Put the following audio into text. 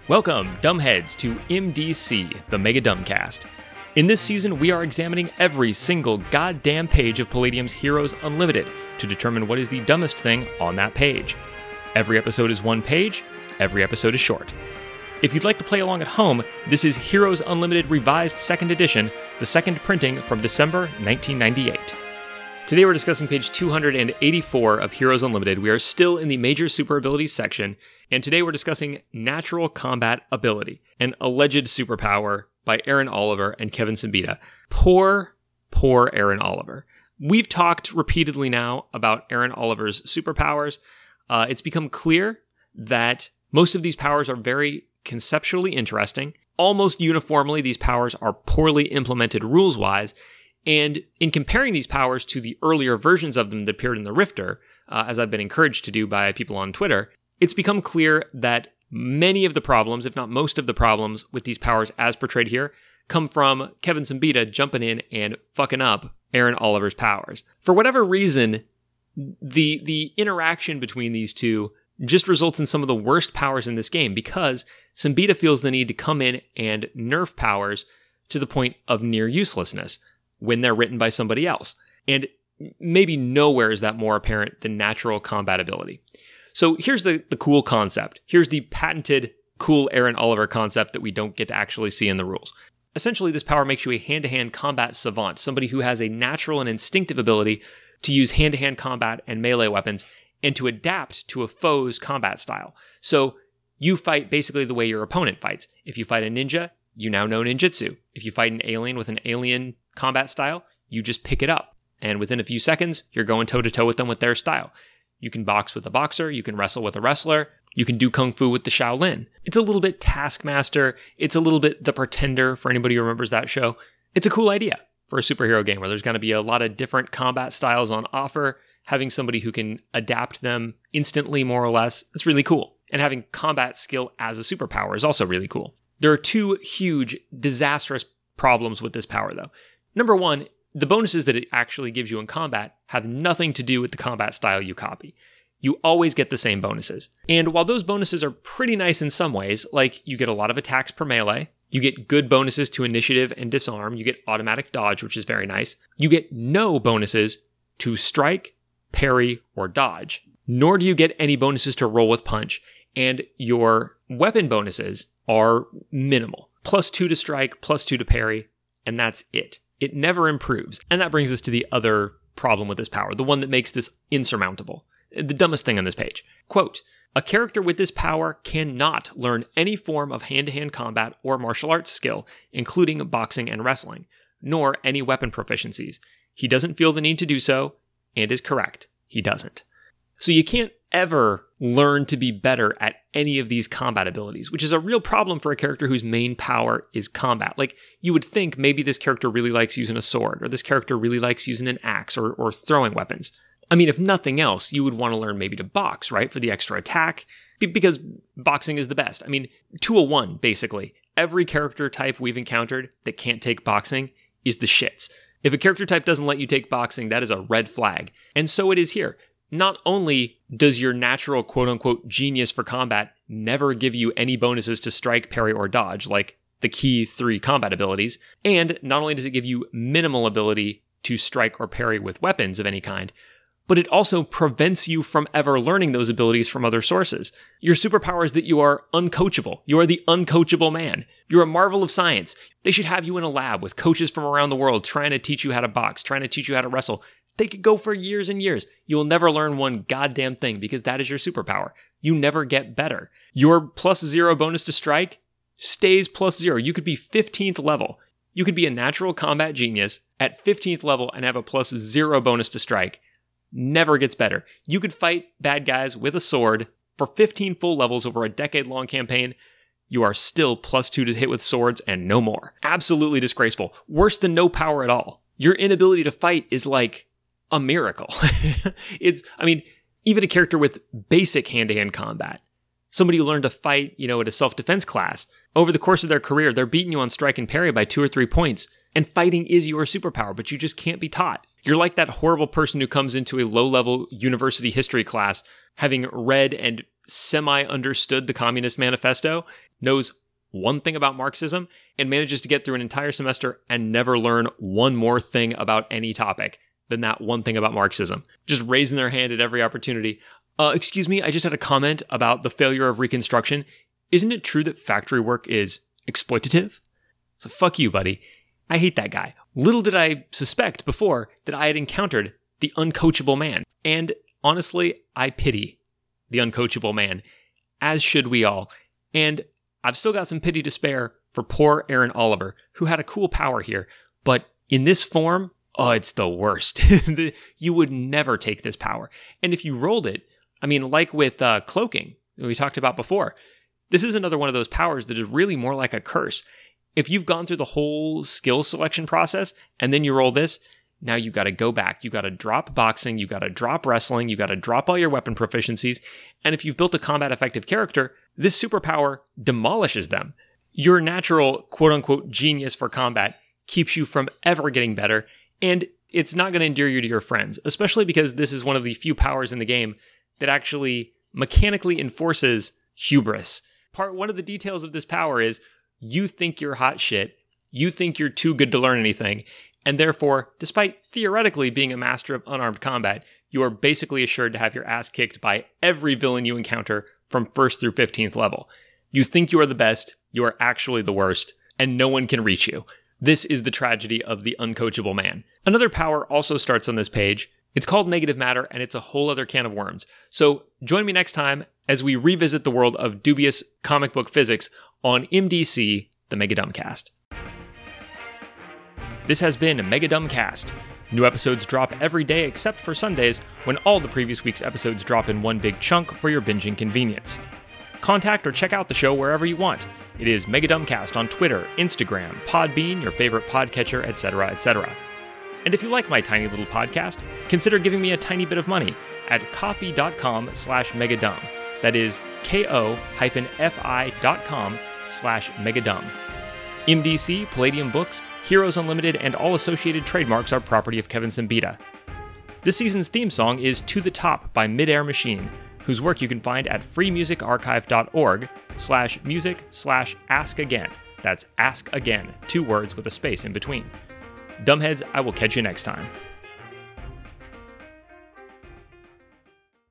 Welcome, dumbheads, to MDC, the Mega Dumbcast. In this season, we are examining every single goddamn page of Palladium's Heroes Unlimited to determine what is the dumbest thing on that page. Every episode is one page, every episode is short. If you'd like to play along at home, this is Heroes Unlimited Revised 2nd Edition, the second printing from December 1998. Today we're discussing page 284 of Heroes Unlimited. We are still in the Major Super Abilities section, and today we're discussing Natural Combat Ability, an alleged superpower by Aaron Oliver and Kevin Siembieda. Poor Aaron Oliver. We've talked repeatedly now about Aaron Oliver's superpowers. It's become clear that most of these powers are very conceptually interesting. Almost uniformly, these powers are poorly implemented rules-wise, and in comparing these powers to the earlier versions of them that appeared in the Rifter, as I've been encouraged to do by people on Twitter, it's become clear that many of the problems, if not most of the problems, with these powers as portrayed here come from Kevin Siembieda jumping in and fucking up Aaron Oliver's powers. For whatever reason, the interaction between these two just results in some of the worst powers in this game because Siembieda feels the need to come in and nerf powers to the point of near uselessness when they're written by somebody else. And maybe nowhere is that more apparent than natural combat ability. So here's the cool concept. Here's the patented cool Aaron Oliver concept that we don't get to actually see in the rules. Essentially, this power makes you a hand-to-hand combat savant, somebody who has a natural and instinctive ability to use hand-to-hand combat and melee weapons and to adapt to a foe's combat style. So you fight basically the way your opponent fights. If you fight a ninja, you now know ninjutsu. If you fight an alien with an alien combat style, you just pick it up. And within a few seconds, you're going toe-to-toe with them with their style. You can box with a boxer, you can wrestle with a wrestler, you can do kung fu with the Shaolin. It's a little bit Taskmaster, it's a little bit The Pretender for anybody who remembers that show. It's a cool idea for a superhero game where there's going to be a lot of different combat styles on offer. Having somebody who can adapt them instantly, more or less, it's really cool. And having combat skill as a superpower is also really cool. There are two huge, disastrous problems with this power, though. Number one, the bonuses that it actually gives you in combat have nothing to do with the combat style you copy. You always get the same bonuses. And while those bonuses are pretty nice in some ways, like you get a lot of attacks per melee, you get good bonuses to initiative and disarm, you get automatic dodge, which is very nice, you get no bonuses to strike, parry, or dodge, nor do you get any bonuses to roll with punch, and your weapon bonuses are minimal. +2 to strike, +2 to parry, and that's it. It never improves. And that brings us to the other problem with this power, the one that makes this insurmountable. The dumbest thing on this page. Quote, a character with this power cannot learn any form of hand-to-hand combat or martial arts skill, including boxing and wrestling, nor any weapon proficiencies. He doesn't feel the need to do so, and is correct. He doesn't. So you can't ever learn to be better at any of these combat abilities, which is a real problem for a character whose main power is combat. Like, you would think maybe this character really likes using a sword, or this character really likes using an axe, or throwing weapons. I mean, if nothing else, you would want to learn maybe to box, right? For the extra attack, because boxing is the best. I mean, 201, basically. Every character type we've encountered that can't take boxing is the shits. If a character type doesn't let you take boxing, that is a red flag. And so it is here. Not only does your natural quote-unquote genius for combat never give you any bonuses to strike, parry, or dodge, like the key 3 combat abilities, and not only does it give you minimal ability to strike or parry with weapons of any kind, but it also prevents you from ever learning those abilities from other sources. Your superpower is that you are uncoachable. You are the uncoachable man. You're a marvel of science. They should have you in a lab with coaches from around the world trying to teach you how to box, trying to teach you how to wrestle. They could go for years and years. You will never learn one goddamn thing because that is your superpower. You never get better. Your +0 bonus to strike stays +0. You could be 15th level. You could be a natural combat genius at 15th level and have a +0 bonus to strike. Never gets better. You could fight bad guys with a sword for 15 full levels over a decade-long campaign. You are still +2 to hit with swords and no more. Absolutely disgraceful. Worse than no power at all. Your inability to fight is like a miracle. Even a character with basic hand-to-hand combat, somebody who learned to fight, at a self-defense class, over the course of their career, they're beating you on strike and parry by 2 or 3 points, and fighting is your superpower, but you just can't be taught. You're like that horrible person who comes into a low-level university history class having read and semi-understood the Communist Manifesto, knows one thing about Marxism and manages to get through an entire semester and never learn one more thing about any topic than that one thing about Marxism. Just raising their hand at every opportunity. Excuse me, I just had a comment about the failure of Reconstruction. Isn't it true that factory work is exploitative? So fuck you, buddy. I hate that guy. Little did I suspect before that I had encountered the uncoachable man. And honestly, I pity the uncoachable man, as should we all. And I've still got some pity to spare for poor Aaron Oliver, who had a cool power here. But in this form, oh, it's the worst. You would never take this power. And if you rolled it, I mean, like with cloaking, we talked about before, this is another one of those powers that is really more like a curse. If you've gone through the whole skill selection process and then you roll this, now you got to go back. You got to drop boxing. You got to drop wrestling. You got to drop all your weapon proficiencies. And if you've built a combat effective character, this superpower demolishes them. Your natural quote unquote genius for combat keeps you from ever getting better. And it's not going to endear you to your friends, especially because this is one of the few powers in the game that actually mechanically enforces hubris. One of the details of this power is you think you're hot shit, you think you're too good to learn anything, and therefore, despite theoretically being a master of unarmed combat, you are basically assured to have your ass kicked by every villain you encounter from 1st through 15th level. You think you are the best, you are actually the worst, and no one can reach you. This is the tragedy of the uncoachable man. Another power also starts on this page. It's called Negative Matter, and it's a whole other can of worms. So join me next time as we revisit the world of dubious comic book physics on MDC, the Mega Dumbcast. This has been Mega Dumbcast. New episodes drop every day except for Sundays, when all the previous week's episodes drop in one big chunk for your binging convenience. Contact or check out the show wherever you want. It is Mega Dumbcast on Twitter, Instagram, Podbean, your favorite podcatcher, etc., etc. And if you like my tiny little podcast, consider giving me a tiny bit of money at ko-fi.com/megadumb. That is ko-fi.com/megadumb. MDC, Palladium Books, Heroes Unlimited, and all associated trademarks are property of Kevin Simbita. This season's theme song is To the Top by Midair Machine, whose work you can find at freemusicarchive.org/music/ask-again. That's ask again, 2 words with a space in between. Dumbheads, I will catch you next time.